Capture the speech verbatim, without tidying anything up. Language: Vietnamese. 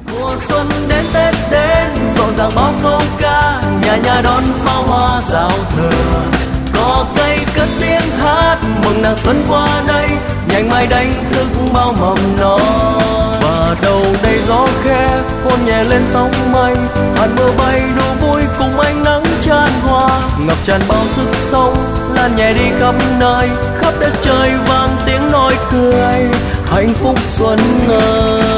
Mùa xuân đến Tết đến rộn ràng bao câu ca, nhà nhà đón pháo hoa giao thừa. Cò cây cất tiếng hát mừng nàng xuân qua đây, nhanh mai đánh thức bao mầm non. Và đầu đây gió khẽ hôn nhẹ lên tóc mây, hạt mưa bay đùa vui cùng ánh nắng chan hoa, ngập tràn bao sức sống lan nhẹ đi khắp nơi, khắp đất trời vang tiếng nói cười hạnh phúc xuân ơi.